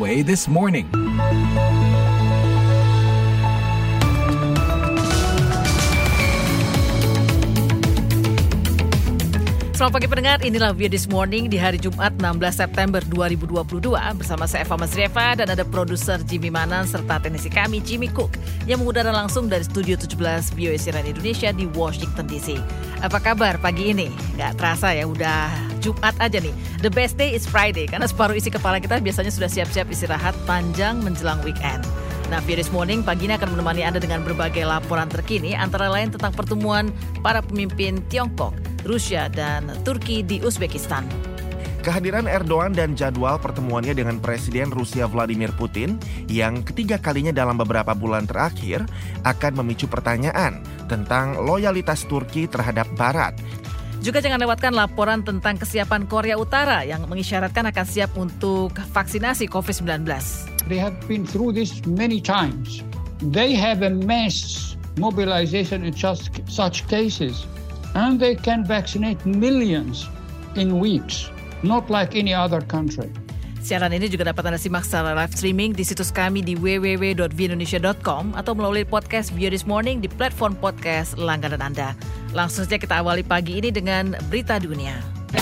VOA This Morning. Selamat pagi pendengar, inilah VOA This Morning di hari Jumat 16 September 2022 bersama saya Eva Masrieva dan ada produser Jimmy Manan serta teknisi kami Jimmy Cook yang mengudara langsung dari Studio 17 VOA Siaran Indonesia di Washington DC. Apa kabar pagi ini? Gak terasa ya, udah Jumat aja nih. The best day is Friday karena separuh isi kepala kita biasanya sudah siap-siap istirahat panjang menjelang weekend. Nah, VOA This Morning pagi ini akan menemani Anda dengan berbagai laporan terkini antara lain tentang pertemuan para pemimpin Tiongkok, Rusia, dan Turki di Uzbekistan. Kehadiran Erdogan dan jadwal pertemuannya dengan Presiden Rusia Vladimir Putin yang ketiga kalinya dalam beberapa bulan terakhir akan memicu pertanyaan tentang loyalitas Turki terhadap Barat. Juga jangan lewatkan laporan tentang kesiapan Korea Utara yang mengisyaratkan akan siap untuk vaksinasi COVID-19. They have been through this many times. They have a mass mobilization in such cases. And they can vaccinate millions in weeks, not like any other country. Siaran ini juga dapat Anda simak secara live streaming di situs kami di www.voindonesia.com atau melalui podcast VOA This Morning di platform podcast langganan Anda. Langsung saja kita awali pagi ini dengan berita dunia.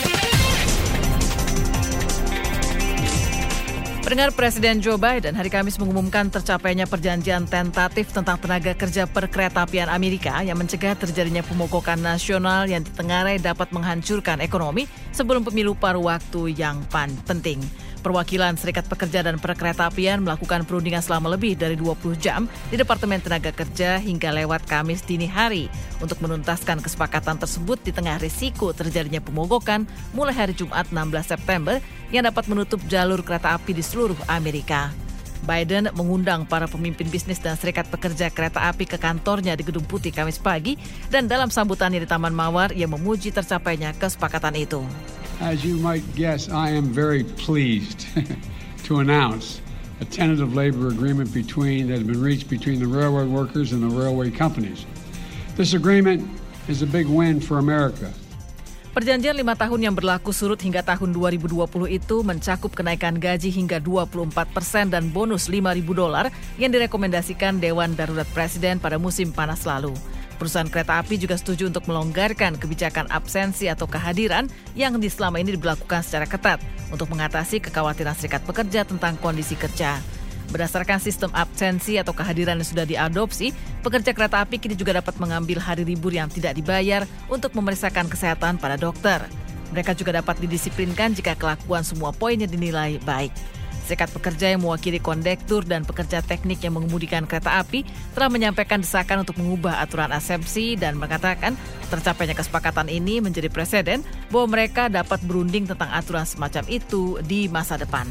Pendengar, Presiden Joe Biden hari Kamis mengumumkan tercapainya perjanjian tentatif tentang tenaga kerja perkeretaapian Amerika yang mencegah terjadinya pemogokan nasional yang ditengarai dapat menghancurkan ekonomi sebelum pemilu paruh waktu yang penting. Perwakilan Serikat Pekerja dan Perkeretaapian melakukan perundingan selama lebih dari 20 jam di Departemen Tenaga Kerja hingga lewat Kamis dini hari untuk menuntaskan kesepakatan tersebut di tengah risiko terjadinya pemogokan mulai hari Jumat 16 September yang dapat menutup jalur kereta api di seluruh Amerika. Biden mengundang para pemimpin bisnis dan serikat pekerja kereta api ke kantornya di Gedung Putih Kamis pagi dan dalam sambutannya di Taman Mawar ia memuji tercapainya kesepakatan itu. As you might guess, I am very pleased to announce a tentative labor agreement that has been reached between the railroad workers and the railway companies. This agreement is a big win for America. Perjanjian 5 tahun yang berlaku surut hingga tahun 2020 itu mencakup kenaikan gaji hingga 24% dan bonus $5,000 yang direkomendasikan Dewan Darurat Presiden pada musim panas lalu. Perusahaan kereta api juga setuju untuk melonggarkan kebijakan absensi atau kehadiran yang selama ini diberlakukan secara ketat untuk mengatasi kekhawatiran serikat pekerja tentang kondisi kerja. Berdasarkan sistem absensi atau kehadiran yang sudah diadopsi, pekerja kereta api kini juga dapat mengambil hari libur yang tidak dibayar untuk memeriksakan kesehatan pada dokter. Mereka juga dapat didisiplinkan jika kelakuan semua poinnya dinilai baik. Serikat pekerja yang mewakili kondektur dan pekerja teknik yang mengemudikan kereta api telah menyampaikan desakan untuk mengubah aturan asepsi dan mengatakan tercapainya kesepakatan ini menjadi preseden bahwa mereka dapat berunding tentang aturan semacam itu di masa depan.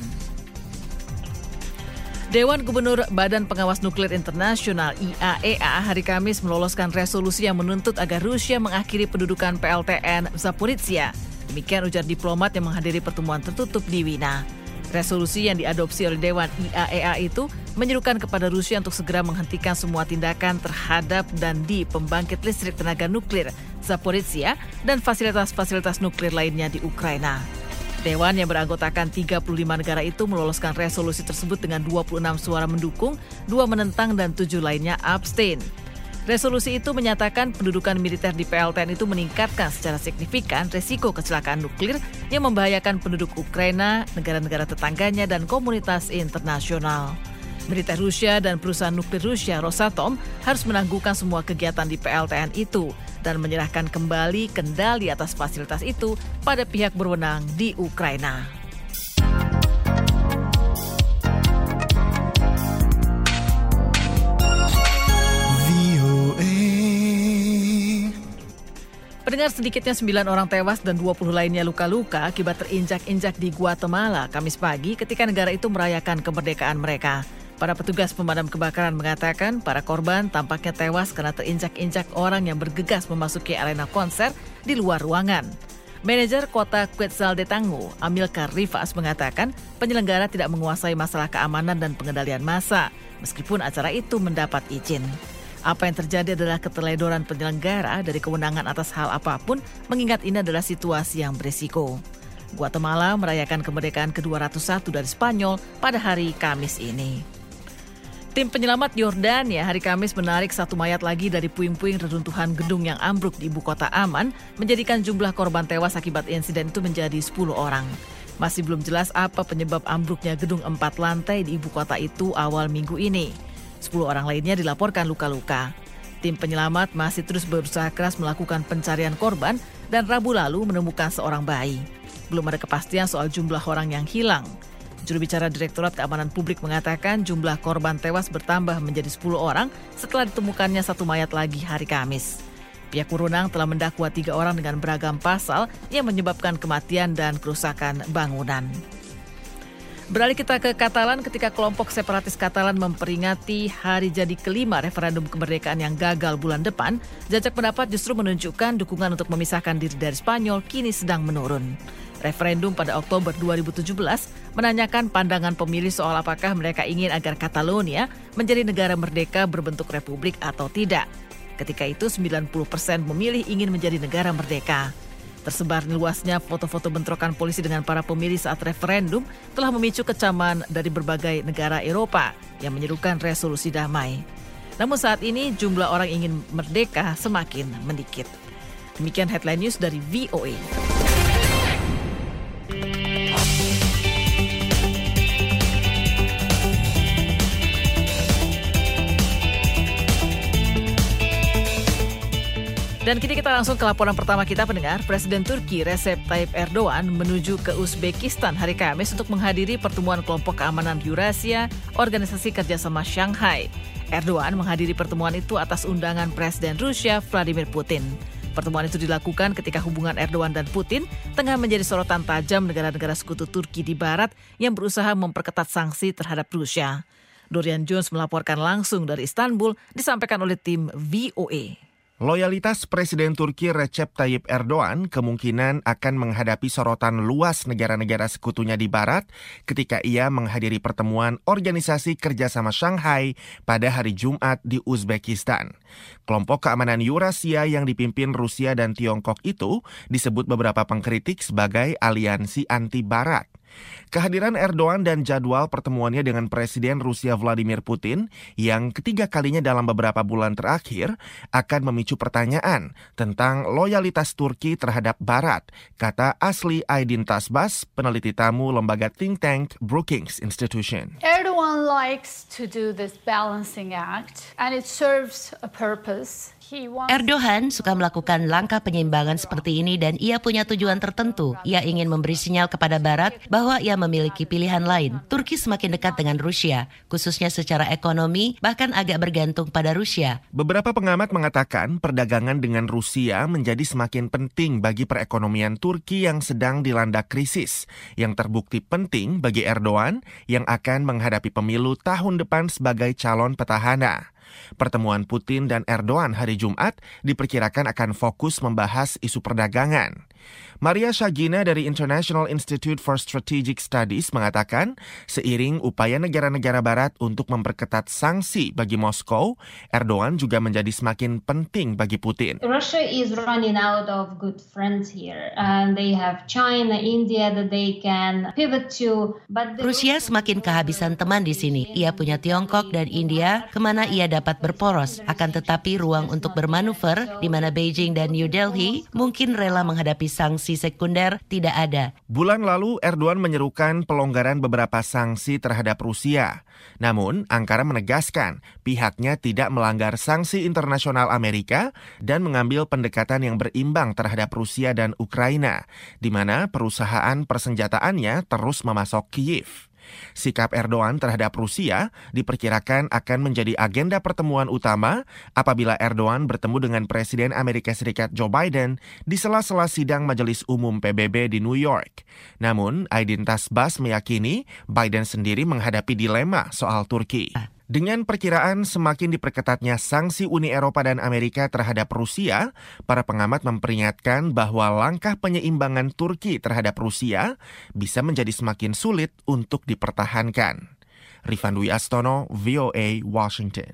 Dewan Gubernur Badan Pengawas Nuklir Internasional IAEA hari Kamis meloloskan resolusi yang menuntut agar Rusia mengakhiri pendudukan PLTN Zaporizhzhia. Demikian ujar diplomat yang menghadiri pertemuan tertutup di Wina. Resolusi yang diadopsi oleh Dewan IAEA itu menyerukan kepada Rusia untuk segera menghentikan semua tindakan terhadap dan di pembangkit listrik tenaga nuklir Zaporizhzhia dan fasilitas-fasilitas nuklir lainnya di Ukraina. Dewan yang beranggotakan 35 negara itu meloloskan resolusi tersebut dengan 26 suara mendukung, 2 menentang dan 7 lainnya abstain. Resolusi itu menyatakan pendudukan militer di PLTN itu meningkatkan secara signifikan risiko kecelakaan nuklir yang membahayakan penduduk Ukraina, negara-negara tetangganya, dan komunitas internasional. Militer Rusia dan perusahaan nuklir Rusia Rosatom harus menangguhkan semua kegiatan di PLTN itu dan menyerahkan kembali kendali atas fasilitas itu pada pihak berwenang di Ukraina. Pendengar, sedikitnya 9 orang tewas dan 20 lainnya luka-luka akibat terinjak-injak di Guatemala Kamis pagi ketika negara itu merayakan kemerdekaan mereka. Para petugas pemadam kebakaran mengatakan para korban tampaknya tewas karena terinjak-injak orang yang bergegas memasuki arena konser di luar ruangan. Manajer kota Quetzaltenango, Amilcar Rivas, mengatakan penyelenggara tidak menguasai masalah keamanan dan pengendalian massa, meskipun acara itu mendapat izin. Apa yang terjadi adalah keteledoran penyelenggara dari kewenangan atas hal apapun, mengingat ini adalah situasi yang berisiko. Guatemala merayakan kemerdekaan ke-201 dari Spanyol pada hari Kamis ini. Tim penyelamat Yordania hari Kamis menarik satu mayat lagi dari puing-puing reruntuhan gedung yang ambruk di ibu kota Amman, menjadikan jumlah korban tewas akibat insiden itu menjadi 10 orang. Masih belum jelas apa penyebab ambruknya gedung 4 lantai di ibu kota itu awal minggu ini. 10 orang lainnya dilaporkan luka-luka. Tim penyelamat masih terus berusaha keras melakukan pencarian korban dan Rabu lalu menemukan seorang bayi. Belum ada kepastian soal jumlah orang yang hilang. Juru bicara Direktorat Keamanan Publik mengatakan jumlah korban tewas bertambah menjadi 10 orang setelah ditemukannya satu mayat lagi hari Kamis. Pihak berwenang telah mendakwa 3 orang dengan beragam pasal yang menyebabkan kematian dan kerusakan bangunan. Beralih kita ke Katalan ketika kelompok separatis Katalan memperingati hari jadi kelima referendum kemerdekaan yang gagal bulan depan, jajak pendapat justru menunjukkan dukungan untuk memisahkan diri dari Spanyol kini sedang menurun. Referendum pada Oktober 2017 menanyakan pandangan pemilih soal apakah mereka ingin agar Catalonia menjadi negara merdeka berbentuk republik atau tidak. Ketika itu 90% memilih ingin menjadi negara merdeka. Tersebar luasnya foto-foto bentrokan polisi dengan para pemilih saat referendum telah memicu kecaman dari berbagai negara Eropa yang menyerukan resolusi damai. Namun saat ini jumlah orang ingin merdeka semakin mendikit. Demikian headline news dari VOA. Dan kini kita langsung ke laporan pertama kita pendengar. Presiden Turki Recep Tayyip Erdogan menuju ke Uzbekistan hari Kamis untuk menghadiri pertemuan kelompok keamanan Eurasia, Organisasi Kerjasama Shanghai. Erdogan menghadiri pertemuan itu atas undangan Presiden Rusia Vladimir Putin. Pertemuan itu dilakukan ketika hubungan Erdogan dan Putin tengah menjadi sorotan tajam negara-negara sekutu Turki di Barat yang berusaha memperketat sanksi terhadap Rusia. Dorian Jones melaporkan langsung dari Istanbul, disampaikan oleh tim VOA. Loyalitas Presiden Turki Recep Tayyip Erdogan kemungkinan akan menghadapi sorotan luas negara-negara sekutunya di Barat ketika ia menghadiri pertemuan Organisasi Kerjasama Shanghai pada hari Jumat di Uzbekistan. Kelompok keamanan Eurasia yang dipimpin Rusia dan Tiongkok itu disebut beberapa pengkritik sebagai aliansi anti-Barat. Kehadiran Erdogan dan jadwal pertemuannya dengan Presiden Rusia Vladimir Putin yang ketiga kalinya dalam beberapa bulan terakhir akan memicu pertanyaan tentang loyalitas Turki terhadap Barat, kata Asli Aydin Tasbas, peneliti tamu lembaga think tank Brookings Institution. Erdogan likes to do this balancing act and it serves a purpose. Erdogan suka melakukan langkah penyeimbangan seperti ini dan ia punya tujuan tertentu. Ia ingin memberi sinyal kepada Barat bahwa ia memiliki pilihan lain. Turki semakin dekat dengan Rusia, khususnya secara ekonomi, bahkan agak bergantung pada Rusia. Beberapa pengamat mengatakan perdagangan dengan Rusia menjadi semakin penting bagi perekonomian Turki yang sedang dilanda krisis, yang terbukti penting bagi Erdogan yang akan menghadapi pemilu tahun depan sebagai calon petahana. Pertemuan Putin dan Erdogan hari Jumat diperkirakan akan fokus membahas isu perdagangan. Maria Shagina dari International Institute for Strategic Studies mengatakan, seiring upaya negara-negara Barat untuk memperketat sanksi bagi Moskow, Erdogan juga menjadi semakin penting bagi Putin. Russia is running out of good friends here, and they have China, India that they can pivot to. Rusia semakin kehabisan teman di sini. Ia punya Tiongkok dan India, kemana ia dapat berporos. Akan tetapi ruang untuk bermanuver, di mana Beijing dan New Delhi mungkin rela menghadapi sanksi sekunder tidak ada. Bulan lalu Erdogan menyerukan pelonggaran beberapa sanksi terhadap Rusia. Namun Ankara menegaskan pihaknya tidak melanggar sanksi internasional Amerika dan mengambil pendekatan yang berimbang terhadap Rusia dan Ukraina, di mana perusahaan persenjataannya terus memasok Kyiv. Sikap Erdogan terhadap Rusia diperkirakan akan menjadi agenda pertemuan utama apabila Erdogan bertemu dengan Presiden Amerika Serikat Joe Biden di sela-sela sidang Majelis Umum PBB di New York. Namun, Aydin Tasbas meyakini Biden sendiri menghadapi dilema soal Turki. Dengan perkiraan semakin diperketatnya sanksi Uni Eropa dan Amerika terhadap Rusia, para pengamat memperingatkan bahwa langkah penyeimbangan Turki terhadap Rusia bisa menjadi semakin sulit untuk dipertahankan. Rifan Dwi Astono, VOA, Washington.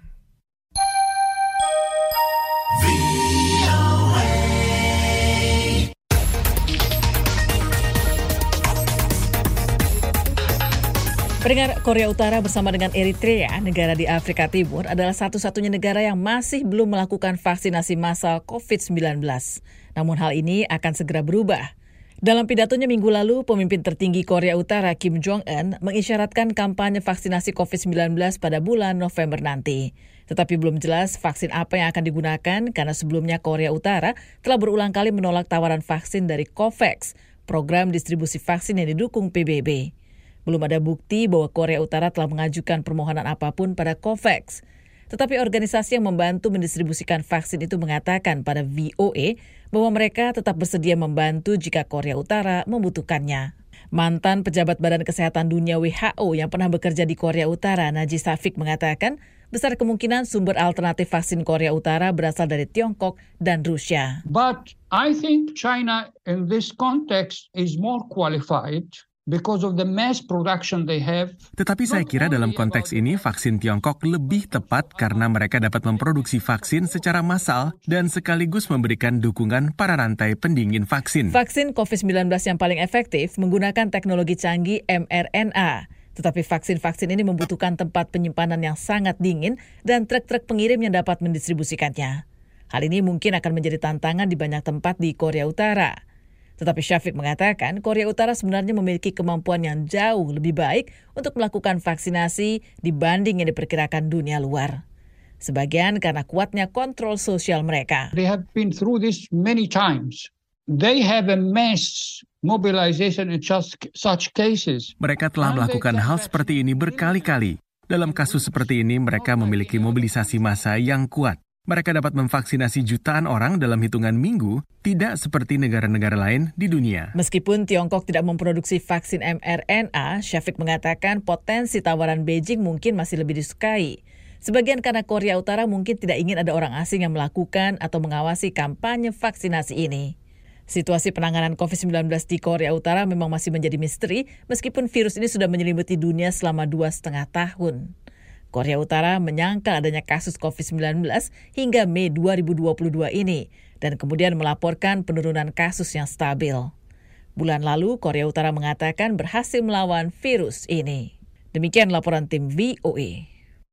Pendengar, Korea Utara bersama dengan Eritrea, negara di Afrika Timur, adalah satu-satunya negara yang masih belum melakukan vaksinasi massal COVID-19. Namun hal ini akan segera berubah. Dalam pidatonya minggu lalu, pemimpin tertinggi Korea Utara Kim Jong-un mengisyaratkan kampanye vaksinasi COVID-19 pada bulan November nanti. Tetapi belum jelas vaksin apa yang akan digunakan karena sebelumnya Korea Utara telah berulang kali menolak tawaran vaksin dari COVAX, program distribusi vaksin yang didukung PBB. Belum ada bukti bahwa Korea Utara telah mengajukan permohonan apapun pada COVAX. Tetapi organisasi yang membantu mendistribusikan vaksin itu mengatakan pada VOA bahwa mereka tetap bersedia membantu jika Korea Utara membutuhkannya. Mantan pejabat Badan Kesehatan Dunia WHO yang pernah bekerja di Korea Utara, Najib Shafik, mengatakan besar kemungkinan sumber alternatif vaksin Korea Utara berasal dari Tiongkok dan Rusia. But I think China in this context is more qualified because of the mass production they have. Tetapi saya kira dalam konteks ini vaksin Tiongkok lebih tepat karena mereka dapat memproduksi vaksin secara massal dan sekaligus memberikan dukungan para rantai pendingin vaksin. Vaksin COVID-19 yang paling efektif menggunakan teknologi canggih mRNA. Tetapi vaksin-vaksin ini membutuhkan tempat penyimpanan yang sangat dingin dan truk-truk pengirim yang dapat mendistribusikannya. Hal ini mungkin akan menjadi tantangan di banyak tempat di Korea Utara. Tetapi Shafik mengatakan Korea Utara sebenarnya memiliki kemampuan yang jauh lebih baik untuk melakukan vaksinasi dibanding yang diperkirakan dunia luar. Sebagian karena kuatnya kontrol sosial mereka. They have been through this many times. They have a mass mobilization in such cases. Mereka telah melakukan hal seperti ini berkali-kali. Dalam kasus seperti ini mereka memiliki mobilisasi massa yang kuat. Mereka dapat memvaksinasi jutaan orang dalam hitungan minggu, tidak seperti negara-negara lain di dunia. Meskipun Tiongkok tidak memproduksi vaksin mRNA, Shafik mengatakan potensi tawaran Beijing mungkin masih lebih disukai. Sebagian karena Korea Utara mungkin tidak ingin ada orang asing yang melakukan atau mengawasi kampanye vaksinasi ini. Situasi penanganan COVID-19 di Korea Utara memang masih menjadi misteri, meskipun virus ini sudah menyelimuti dunia selama 2,5 tahun. Korea Utara menyangkal adanya kasus COVID-19 hingga Mei 2022 ini dan kemudian melaporkan penurunan kasus yang stabil. Bulan lalu, Korea Utara mengatakan berhasil melawan virus ini. Demikian laporan tim VOA.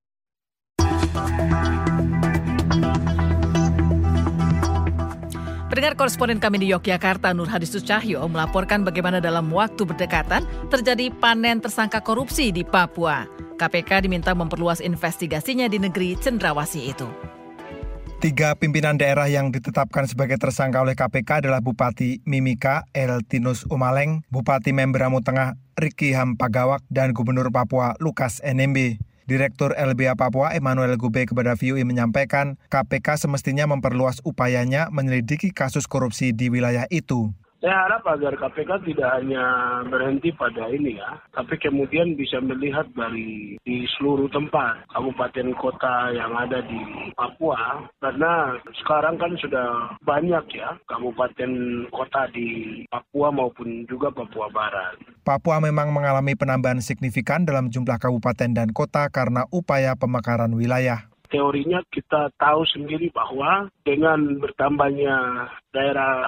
Pendengar, koresponden kami di Yogyakarta, Nur Hadi Sucahyo, melaporkan bagaimana dalam waktu berdekatan terjadi panen tersangka korupsi di Papua. KPK diminta memperluas investigasinya di negeri cendrawasih itu. 3 pimpinan daerah yang ditetapkan sebagai tersangka oleh KPK adalah Bupati Mimika Eltinus Umaleng, Bupati Membramo Tengah Riki Hampagawak, dan Gubernur Papua Lukas NMB. Direktur LBH Papua Emmanuel Gube kepada VOA menyampaikan KPK semestinya memperluas upayanya menyelidiki kasus korupsi di wilayah itu. Saya harap agar KPK tidak hanya berhenti pada ini ya, tapi kemudian bisa melihat dari di seluruh tempat, kabupaten kota yang ada di Papua. Karena sekarang kan sudah banyak ya, kabupaten kota di Papua maupun juga Papua Barat. Papua memang mengalami penambahan signifikan dalam jumlah kabupaten dan kota karena upaya pemekaran wilayah. Teorinya kita tahu sendiri bahwa dengan bertambahnya daerah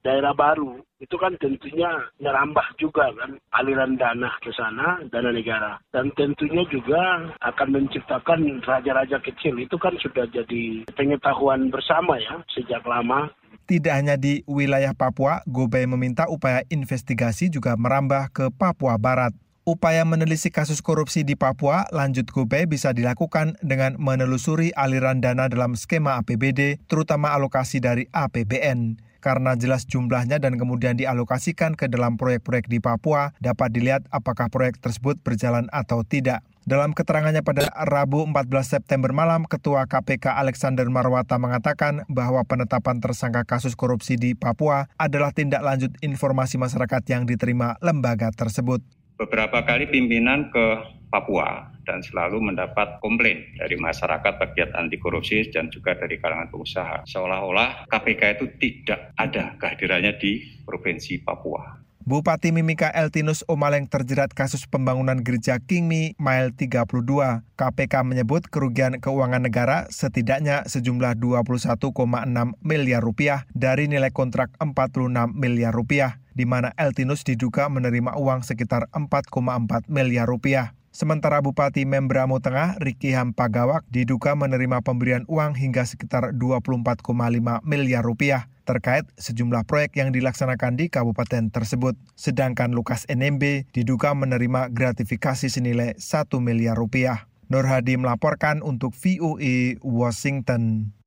baru, itu kan tentunya merambah juga kan aliran dana ke sana, dana negara. Dan tentunya juga akan menciptakan raja-raja kecil. Itu kan sudah jadi pengetahuan bersama ya sejak lama. Tidak hanya di wilayah Papua, Gobay meminta upaya investigasi juga merambah ke Papua Barat. Upaya menelisik kasus korupsi di Papua, lanjut Gobay, bisa dilakukan dengan menelusuri aliran dana dalam skema APBD, terutama alokasi dari APBN. Karena jelas jumlahnya dan kemudian dialokasikan ke dalam proyek-proyek di Papua, dapat dilihat apakah proyek tersebut berjalan atau tidak. Dalam keterangannya pada Rabu 14 September malam, Ketua KPK Alexander Marwata mengatakan bahwa penetapan tersangka kasus korupsi di Papua adalah tindak lanjut informasi masyarakat yang diterima lembaga tersebut. Beberapa kali pimpinan ke Papua dan selalu mendapat komplain dari masyarakat pegiat anti korupsi dan juga dari kalangan pengusaha. Seolah-olah KPK itu tidak ada kehadirannya di Provinsi Papua. Bupati Mimika Eltinus Umaleng terjerat kasus pembangunan gereja Kingmi Mile 32. KPK menyebut kerugian keuangan negara setidaknya sejumlah 21,6 miliar rupiah dari nilai kontrak 46 miliar rupiah, di mana Eltinus diduga menerima uang sekitar 4,4 miliar rupiah. Sementara Bupati Membramo Tengah, Riki Hampagawak, diduga menerima pemberian uang hingga sekitar 24,5 miliar rupiah terkait sejumlah proyek yang dilaksanakan di kabupaten tersebut. Sedangkan Lukas NMB diduga menerima gratifikasi senilai 1 miliar rupiah. Nur Hadi melaporkan untuk VOA Washington.